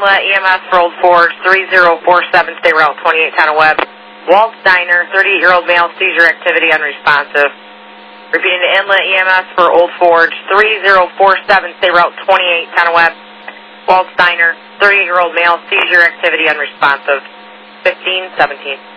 Inlet EMS for Old Forge, 3047, State Route 28, Town of Webb. Waltz Diner, 38-year-old male, seizure activity unresponsive. Repeating to Inlet EMS for Old Forge, 3047, State Route 28, Town of Webb. Waltz Diner, 38-year-old male, seizure activity unresponsive. 1517.